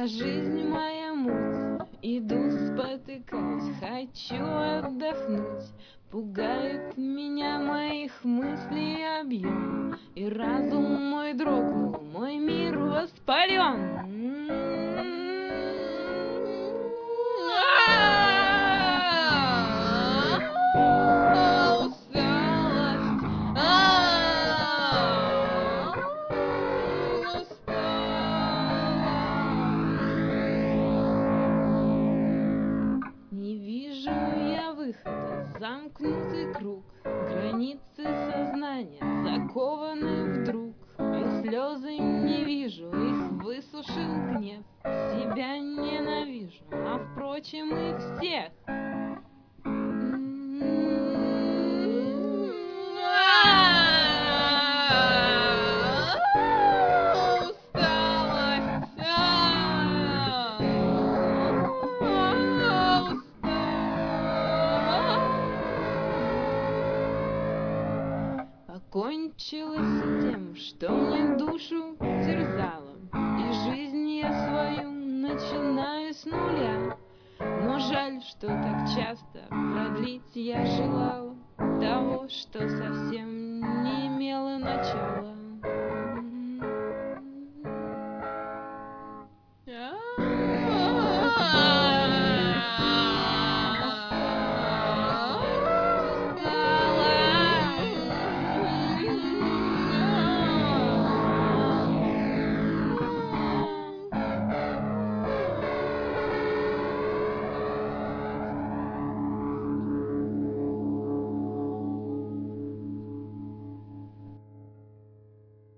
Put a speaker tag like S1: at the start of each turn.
S1: А жизнь моя муть, иду спотыкаюсь, хочу отдохнуть. Пугает меня моих мыслей объем, и разум мой дрогнул, мой мир воспален. Усталость, не вижу я выхода, замкнутый круг, границы сознания закованы вдруг. Я слезы не вижу, их высушил гнев, себя ненавижу, а впрочем и всех.